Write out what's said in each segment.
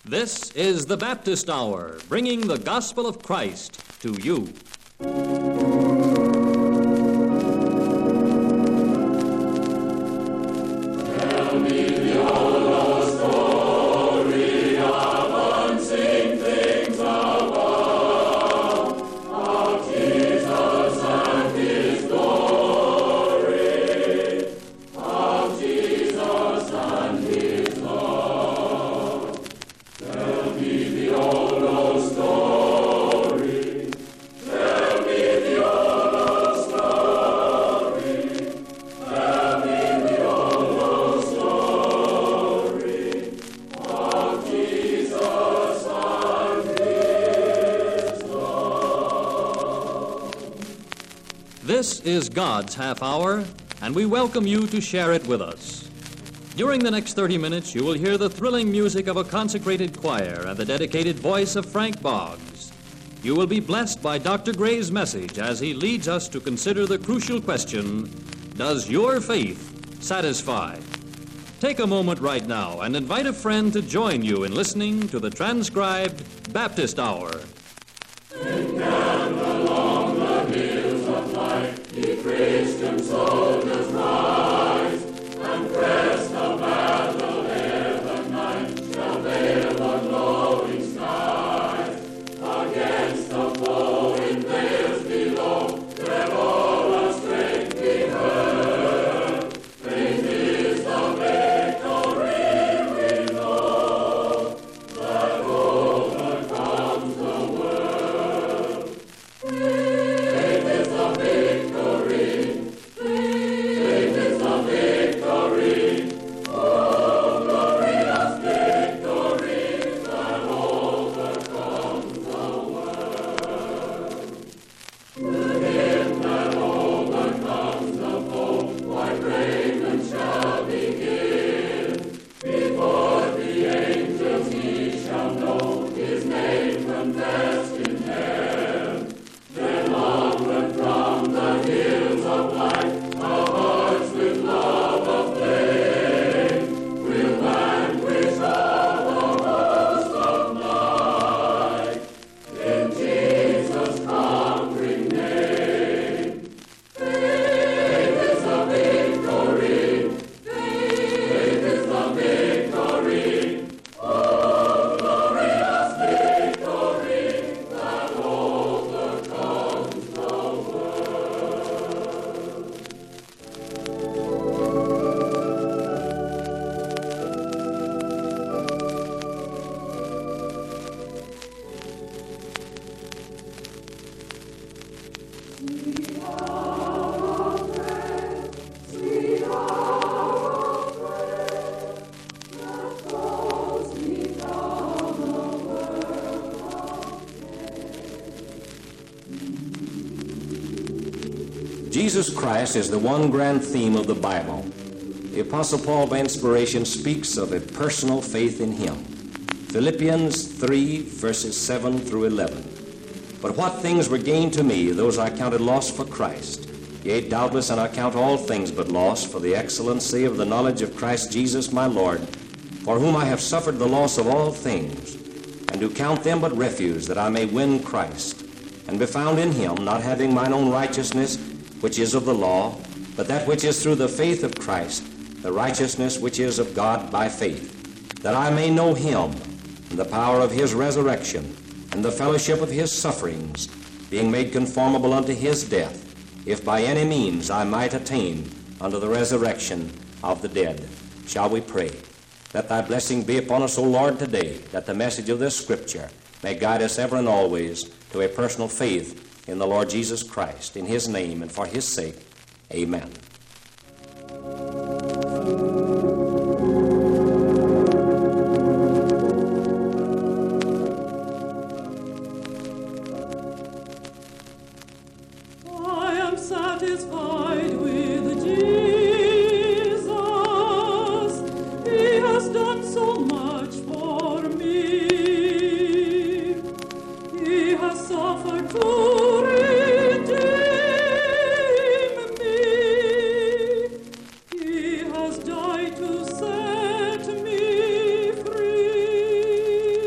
This is the Baptist Hour, bringing the gospel of Christ to you. Tell me the old story of unseen things above, of Jesus and His glory, of Jesus and His love. Tell me the old story. Tell me the old story. Tell me the old story of Jesus and His love. This is God's Half Hour, and we welcome you to share it with us. During the next 30 minutes, you will hear the thrilling music of a consecrated choir and the dedicated voice of Frank Boggs. You will be blessed by Dr. Gray's message as he leads us to consider the crucial question, does your faith satisfy? Take a moment right now and invite a friend to join you in listening to the transcribed Baptist Hour. Along the hills of life, ye Christian soldiers rise, and press the battle ere the night shall veil the glowing skies. Against the foe in vales below, let all our strength be heard. Faith is the victory we know, that overcomes the world. Faith is the victory. Faith is the victory. Oh, glorious victory that overcomes the world. To him that overcomes the foe, white raiment shall begin. Before the angels he shall know his name confessed in heaven. Then onward from the hills of light, our hearts with love aflame, will vanquish all the host of night in Jesus' conquering name. Faith is the victory. Faith is the victory. Oh, glorious victory that overcomes the world. Sweet hour of prayer, sweet hour of prayer, that calls me from the world of Jesus Christ is the one grand theme of the Bible. The Apostle Paul, by inspiration, speaks of a personal faith in Him. Philippians 3, verses 7 through 11. But what things were gained to me, those I counted loss for Christ. Yea, doubtless, and I count all things but loss for the excellency of the knowledge of Christ Jesus my Lord, for whom I have suffered the loss of all things, and do count them but refuse, that I may win Christ, and be found in Him, not having mine own righteousness, which is of the law, but that which is through the faith of Christ, the righteousness which is of God by faith, that I may know Him, and the power of His resurrection, and the fellowship of His sufferings, being made conformable unto His death, if by any means I might attain unto the resurrection of the dead. Shall we pray? Let Thy blessing be upon us, O Lord, today, that the message of this Scripture may guide us ever and always to a personal faith in the Lord Jesus Christ. In His name and for His sake, amen. I am satisfied with Jesus. He has done so much for me. He has suffered to redeem me. He has died to set me free.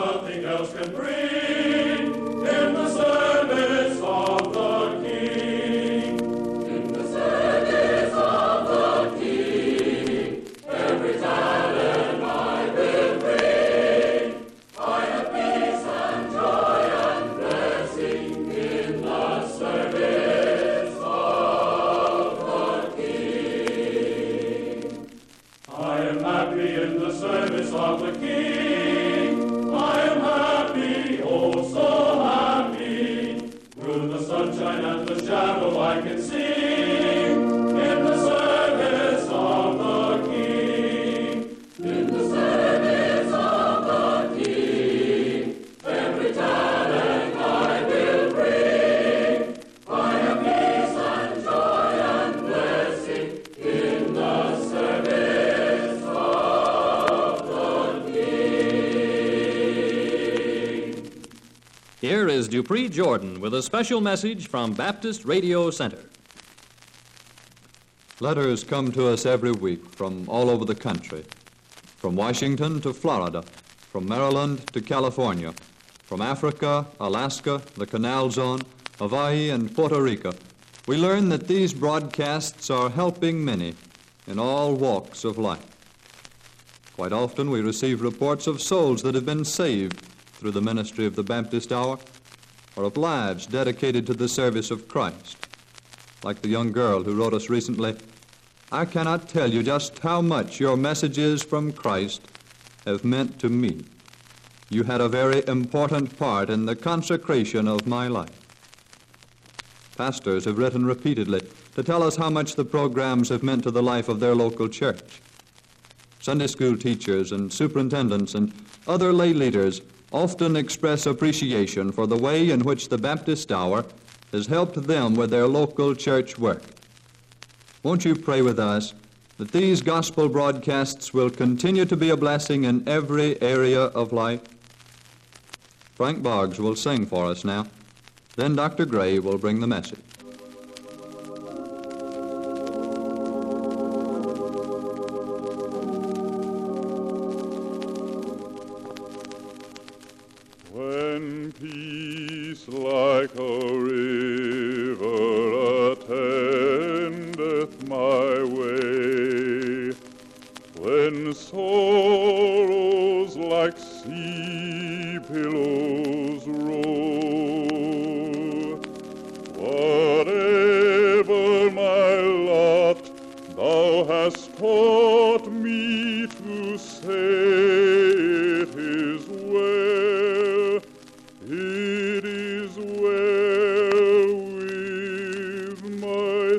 nothing else can bring in the service of the King. In the service of the King, every talent I will bring. I have peace and joy and blessing in the service of the King. I am happy in the service of the King. I am happy, oh so happy. Through the sunshine and the shadow I can sing in the service of the King. In the service of the King, every talent I will bring. I have peace and joy and blessing in the service of the King. Here is Dupree Jordan with a special message from Baptist Radio Center. Letters come to us every week from all over the country, from Washington to Florida, from Maryland to California, from Africa, Alaska, the Canal Zone, Hawaii, and Puerto Rico. We learn that these broadcasts are helping many in all walks of life. Quite often we receive reports of souls that have been saved through the ministry of the Baptist Hour, or of lives dedicated to the service of Christ. Like the young girl who wrote us recently, I cannot tell you just how much your messages from Christ have meant to me. You had a very important part in the consecration of my life. Pastors have written repeatedly to tell us how much the programs have meant to the life of their local church. Sunday school teachers and superintendents and other lay leaders often express appreciation for the way in which the Baptist Hour has helped them with their local church work. Won't you pray with us that these gospel broadcasts will continue to be a blessing in every area of life? Frank Boggs will sing for us now. Then Dr. Gray will bring the message. When peace like a river attendeth my way, when sorrows like sea billows roll, whatever my lot, thou hast taught me to say, it is well, it is well with my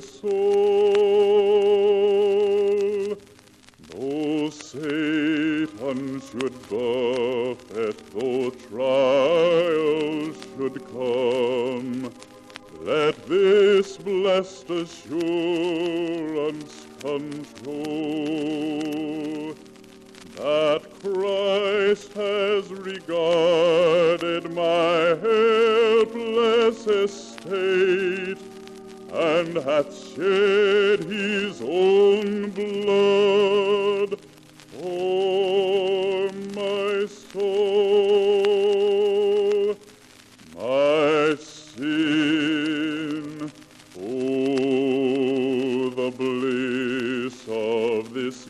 soul. Though Satan should buffet, though trials should come, let this blessed assurance control, that Christ has regarded my helpless estate, and hath shed his own blood for my soul. My sin, oh, the bliss of this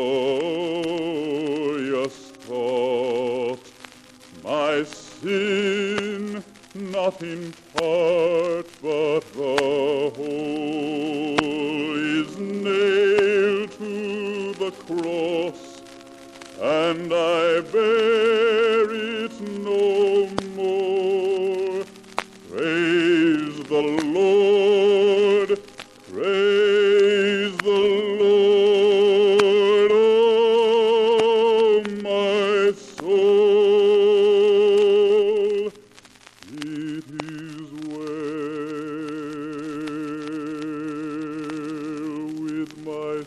glorious thought. My sin, not in part, but the whole, is nailed to the cross, and I bear it no more. Praise the Lord, praise the Lord, oh my soul. It is well with my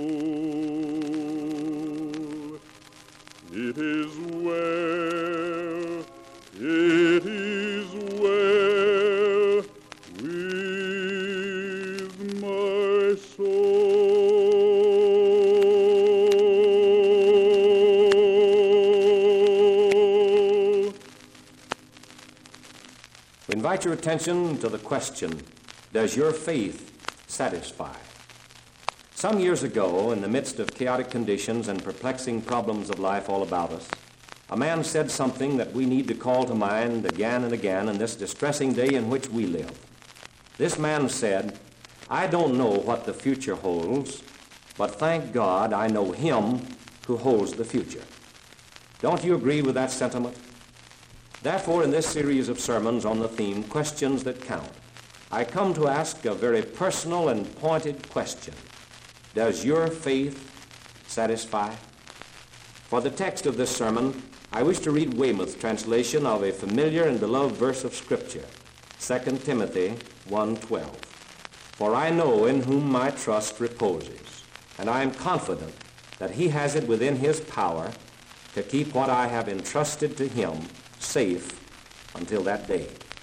soul. It is well We invite your attention to the question, does your faith satisfy? Some years ago, in the midst of chaotic conditions and perplexing problems of life all about us, a man said something that we need to call to mind again and again in this distressing day in which we live. This man said, I don't know what the future holds, but thank God I know him who holds the future. Don't you agree with that sentiment? Therefore, in this series of sermons on the theme, Questions That Count, I come to ask a very personal and pointed question. Does your faith satisfy? For the text of this sermon, I wish to read Weymouth's translation of a familiar and beloved verse of Scripture, 2 Timothy 1:12. For I know in whom my trust reposes, and I am confident that he has it within his power to keep what I have entrusted to him safe until that day.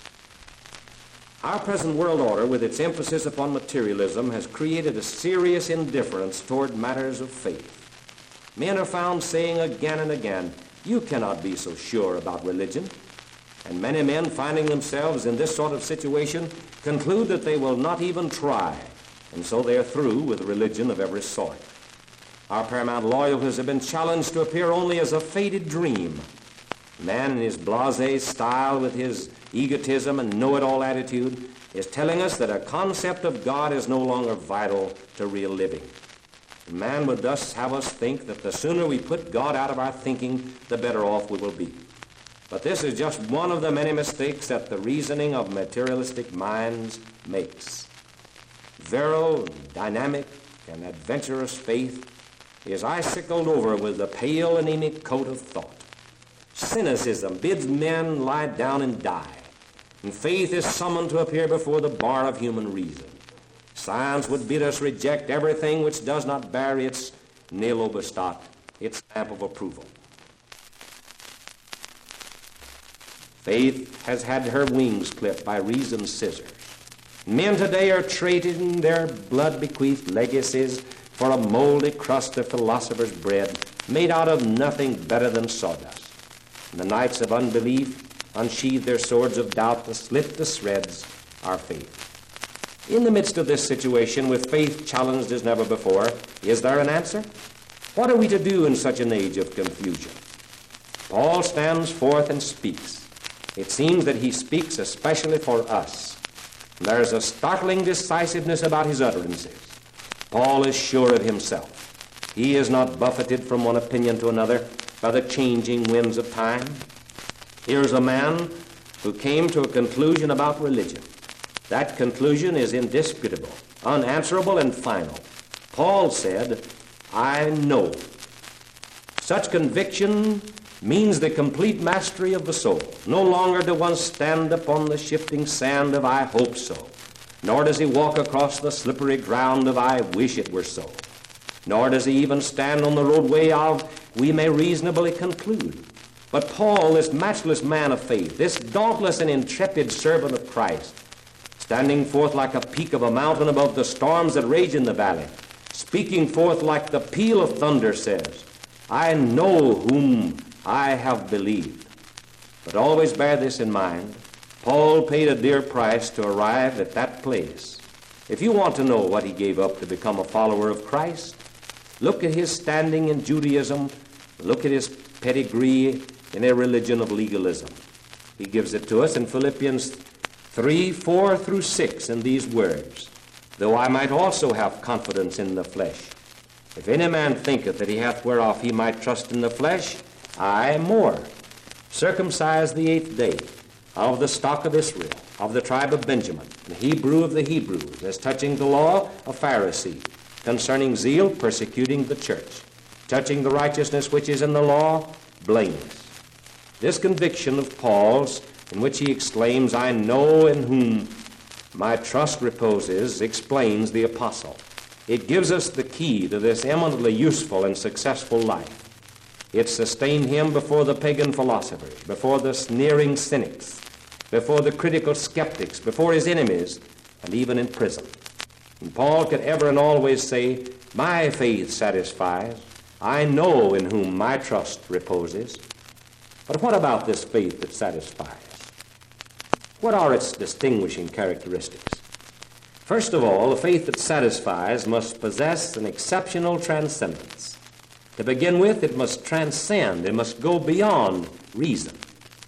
Our present world order, with its emphasis upon materialism, has created a serious indifference toward matters of faith. Men are found saying again and again, you cannot be so sure about religion. And many men, finding themselves in this sort of situation, conclude that they will not even try, and so they are through with religion of every sort. Our paramount loyalties have been challenged to appear only as a faded dream. Man, in his blasé style, with his egotism and know-it-all attitude, is telling us that a concept of God is no longer vital to real living. Man would thus have us think that the sooner we put God out of our thinking, the better off we will be. But this is just one of the many mistakes that the reasoning of materialistic minds makes. Virile, dynamic, and adventurous faith is icicled over with the pale, anemic coat of thought. Cynicism bids men lie down and die, and faith is summoned to appear before the bar of human reason. Science would bid us reject everything which does not bear its nil obstat, its stamp of approval. Faith has had her wings clipped by reason's scissors. Men today are trading their blood-bequeathed legacies for a moldy crust of philosopher's bread made out of nothing better than sawdust. And the knights of unbelief unsheathe their swords of doubt to slit to shreds our faith. In the midst of this situation, with faith challenged as never before, is there an answer? What are we to do in such an age of confusion? Paul stands forth and speaks. It seems that he speaks especially for us. There is a startling decisiveness about his utterances. Paul is sure of himself. He is not buffeted from one opinion to another by the changing winds of time. Here's a man who came to a conclusion about religion. That conclusion is indisputable, unanswerable, and final. Paul said, I know. Such conviction means the complete mastery of the soul. No longer does one stand upon the shifting sand of I hope so, nor does he walk across the slippery ground of I wish it were so, nor does he even stand on the roadway of we may reasonably conclude. But Paul, this matchless man of faith, this dauntless and intrepid servant of Christ, standing forth like a peak of a mountain above the storms that rage in the valley, speaking forth like the peal of thunder, says, I know whom I have believed. But always bear this in mind. Paul paid a dear price to arrive at that place. If you want to know what he gave up to become a follower of Christ, look at his standing in Judaism, look at his pedigree in a religion of legalism. He gives it to us in Philippians 3:4-6 in these words, though I might also have confidence in the flesh. If any man thinketh that he hath whereof he might trust in the flesh, I more, circumcised the 8th day, of the stock of Israel, of the tribe of Benjamin, the Hebrew of the Hebrews, as touching the law, a Pharisee, concerning zeal, persecuting the church, touching the righteousness which is in the law, blameless. This conviction of Paul's, in which he exclaims, I know in whom my trust reposes, explains the apostle. It gives us the key to this eminently useful and successful life. It sustained him before the pagan philosophers, before the sneering cynics, before the critical skeptics, before his enemies, and even in prison. And Paul could ever and always say, my faith satisfies. I know in whom my trust reposes. But what about this faith that satisfies? What are its distinguishing characteristics? First of all, a faith that satisfies must possess an exceptional transcendence. To begin with, it must transcend, it must go beyond reason.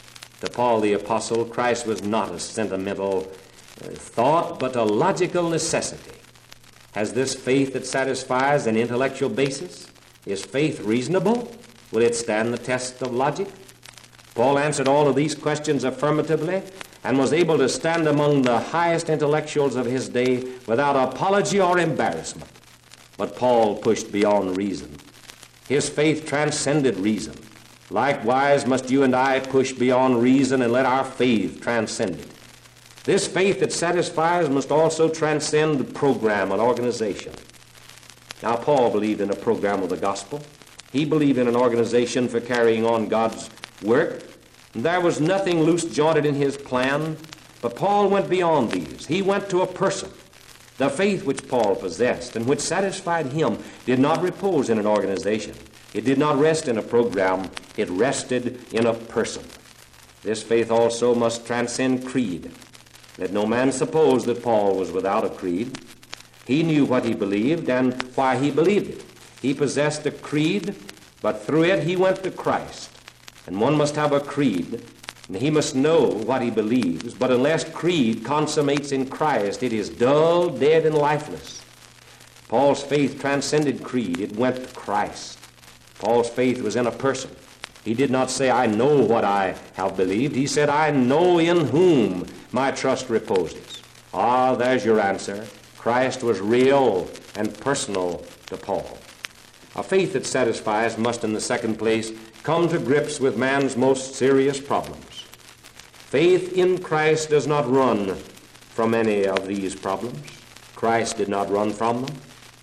To Paul the Apostle, Christ was not a sentimental thought, but a logical necessity. Has this faith that satisfies an intellectual basis? Is faith reasonable? Will it stand the test of logic? Paul answered all of these questions affirmatively and was able to stand among the highest intellectuals of his day without apology or embarrassment. But Paul pushed beyond reason. His faith transcended reason. Likewise must you and I push beyond reason and let our faith transcend it. This faith that satisfies must also transcend program and organization. Now, Paul believed in a program of the gospel. He believed in an organization for carrying on God's work. And there was nothing loose-jointed in his plan, but Paul went beyond these. He went to a person. The faith which Paul possessed and which satisfied him did not repose in an organization. It did not rest in a program. It rested in a person. This faith also must transcend creed. Let no man suppose that Paul was without a creed. He knew what he believed and why he believed it. He possessed a creed, but through it he went to Christ. And one must have a creed, and he must know what he believes. But unless creed consummates in Christ, it is dull, dead, and lifeless. Paul's faith transcended creed. It went to Christ. Paul's faith was in a person. He did not say, I know what I have believed. He said, I know in whom my trust reposes. Ah, there's your answer. Christ was real and personal to Paul. A faith that satisfies must, in the second place, come to grips with man's most serious problems. Faith in Christ does not run from any of these problems. Christ did not run from them.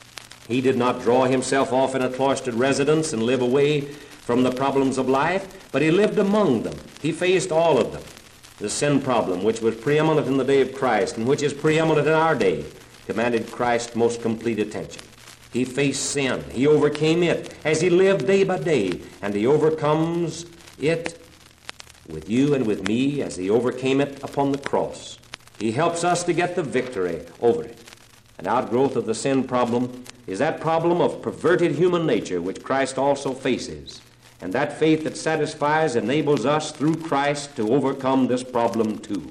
He did not draw himself off in a cloistered residence and live away from the problems of life, but he lived among them. He faced all of them. The sin problem, which was preeminent in the day of Christ and which is preeminent in our day, demanded Christ's most complete attention. He faced sin. He overcame it as he lived day by day, and he overcomes it with you and with me as he overcame it upon the cross. He helps us to get the victory over it. An outgrowth of the sin problem is that problem of perverted human nature which Christ also faces. And that faith that satisfies enables us through Christ to overcome this problem too.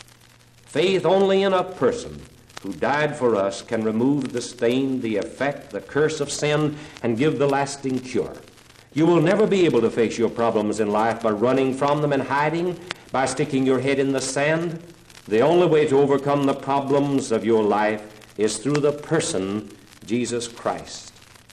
Faith only in a person who died for us can remove the stain, the effect, the curse of sin, and give the lasting cure. You will never be able to face your problems in life by running from them and hiding, by sticking your head in the sand. The only way to overcome the problems of your life is through the person, Jesus Christ.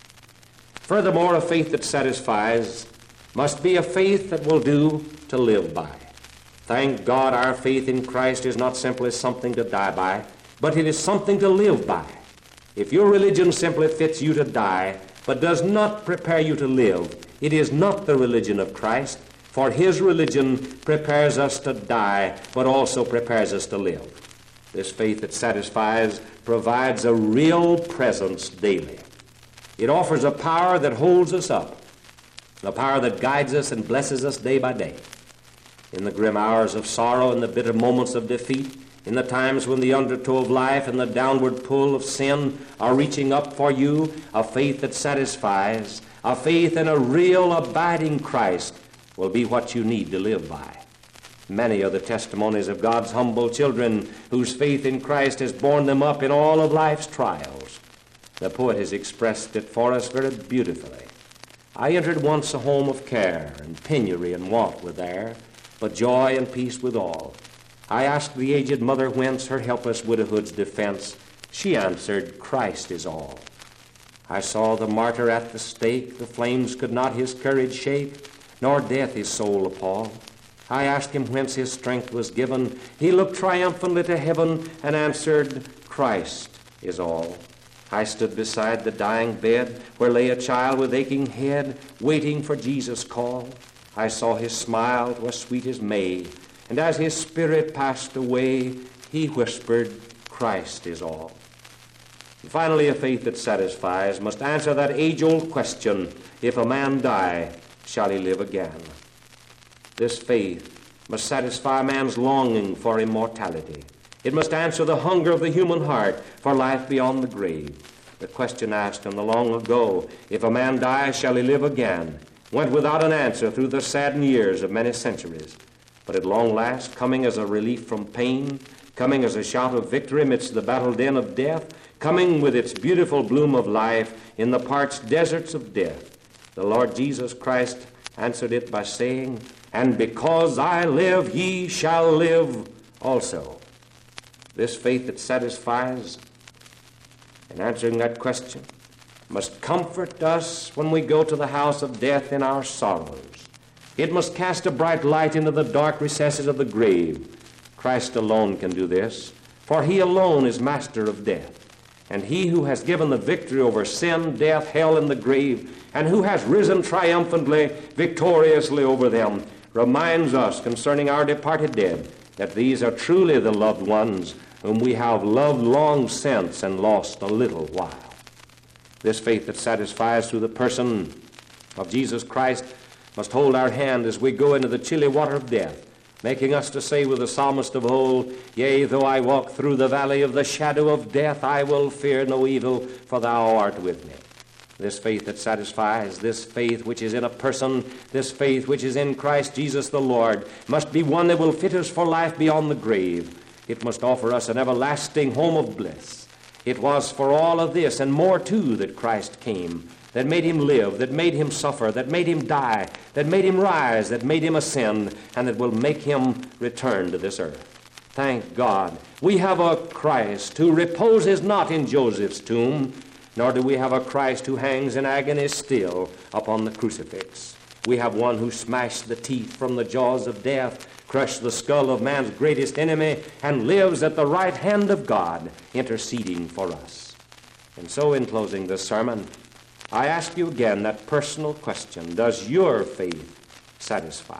Furthermore, a faith that satisfies must be a faith that will do to live by. Thank God our faith in Christ is not simply something to die by, but it is something to live by. If your religion simply fits you to die, but does not prepare you to live, it is not the religion of Christ, for his religion prepares us to die, but also prepares us to live. This faith that satisfies provides a real presence daily. It offers a power that holds us up, a power that guides us and blesses us day by day. In the grim hours of sorrow and the bitter moments of defeat, in the times when the undertow of life and the downward pull of sin are reaching up for you, a faith that satisfies, a faith in a real abiding Christ will be what you need to live by. Many are the testimonies of God's humble children whose faith in Christ has borne them up in all of life's trials. The poet has expressed it for us very beautifully. I entered once a home of care, and penury and want were there, but joy and peace withal. I asked the aged mother whence her helpless widowhood's defense. She answered, Christ is all. I saw the martyr at the stake. The flames could not his courage shake, nor death his soul appall. I asked him whence his strength was given. He looked triumphantly to heaven and answered, Christ is all. I stood beside the dying bed where lay a child with aching head, waiting for Jesus' call. I saw his smile, 'twas sweet as May, and as his spirit passed away, he whispered, Christ is all. And finally, a faith that satisfies must answer that age-old question, if a man die, shall he live again? This faith must satisfy man's longing for immortality. It must answer the hunger of the human heart for life beyond the grave. The question asked in the long ago, if a man die, shall he live again, went without an answer through the saddened years of many centuries. But at long last, coming as a relief from pain, coming as a shout of victory amidst the battle din of death, coming with its beautiful bloom of life in the parched deserts of death, the Lord Jesus Christ answered it by saying, "And because I live, ye shall live also." This faith that satisfies, in answering that question, must comfort us when we go to the house of death in our sorrows. It must cast a bright light into the dark recesses of the grave. Christ alone can do this, for he alone is master of death. And he who has given the victory over sin, death, hell, and the grave, and who has risen triumphantly, victoriously over them, reminds us concerning our departed dead that these are truly the loved ones whom we have loved long since and lost a little while. This faith that satisfies through the person of Jesus Christ must hold our hand as we go into the chilly water of death, making us to say with the psalmist of old, "Yea, though I walk through the valley of the shadow of death, I will fear no evil, for thou art with me." This faith that satisfies, this faith which is in a person, this faith which is in Christ Jesus the Lord, must be one that will fit us for life beyond the grave. It must offer us an everlasting home of bliss. It was for all of this and more too that Christ came, that made him live, that made him suffer, that made him die, that made him rise, that made him ascend, and that will make him return to this earth. Thank God, we have a Christ who reposes not in Joseph's tomb, nor do we have a Christ who hangs in agony still upon the crucifix. We have one who smashed the teeth from the jaws of death, crushed the skull of man's greatest enemy, and lives at the right hand of God, interceding for us. And so, in closing this sermon, I ask you again that personal question: does your faith satisfy?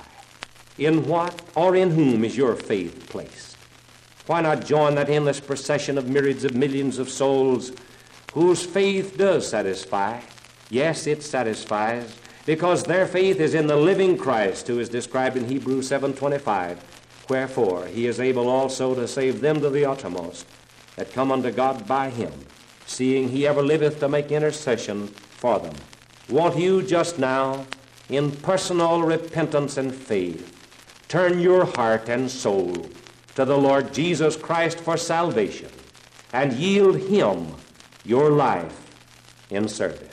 In what or in whom is your faith placed? Why not join that endless procession of myriads of millions of souls whose faith does satisfy? Yes, it satisfies, because their faith is in the living Christ, who is described in Hebrews 7:25. Wherefore he is able also to save them to the uttermost that come unto God by him, seeing he ever liveth to make intercession for them. Won't you just now, in personal repentance and faith, turn your heart and soul to the Lord Jesus Christ for salvation and yield him your life in service?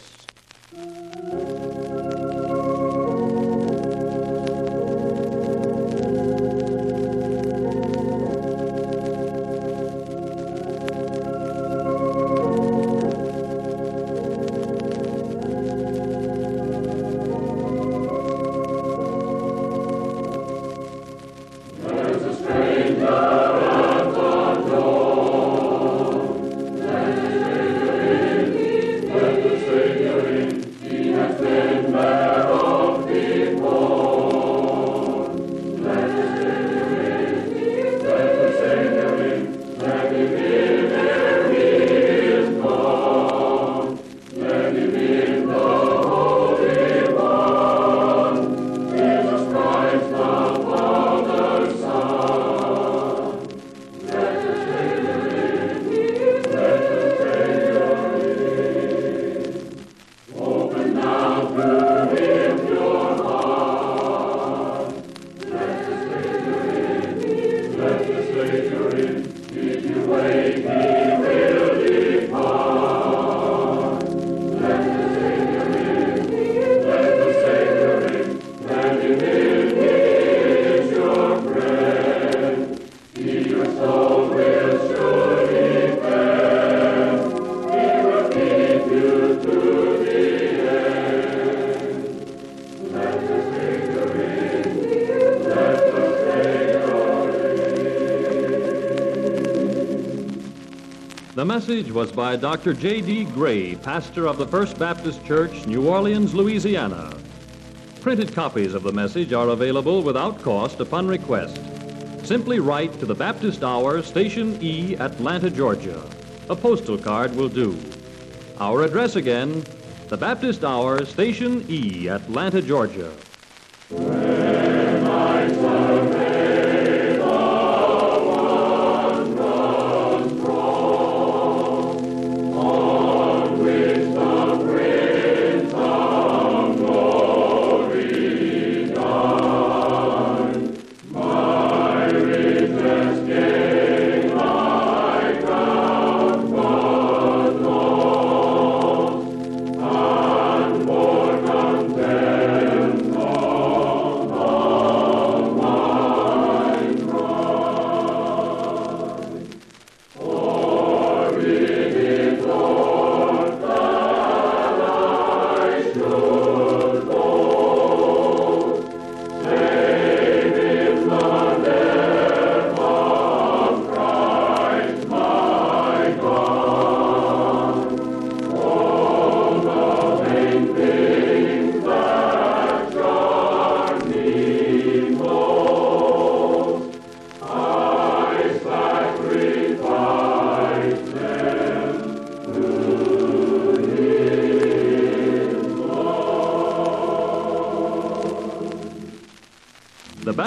The message was by Dr. J.D. Gray, pastor of the First Baptist Church, New Orleans, Louisiana. Printed copies of the message are available without cost upon request. Simply write to the Baptist Hour, Station E, Atlanta, Georgia. A postal card will do. Our address again, the Baptist Hour, Station E, Atlanta, Georgia. When I survey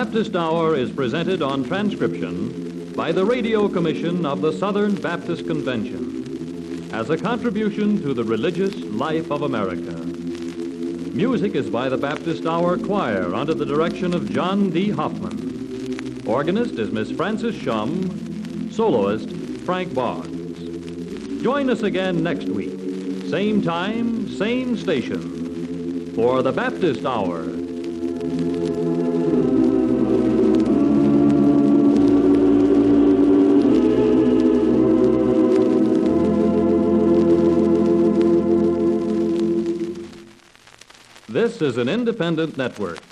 Baptist Hour is presented on transcription by the Radio Commission of the Southern Baptist Convention as a contribution to the religious life of America. Music is by the Baptist Hour Choir under the direction of John D. Hoffman. Organist is Miss Frances Shum, soloist Frank Boggs. Join us again next week, same time, same station, for the Baptist Hour. This is an independent network.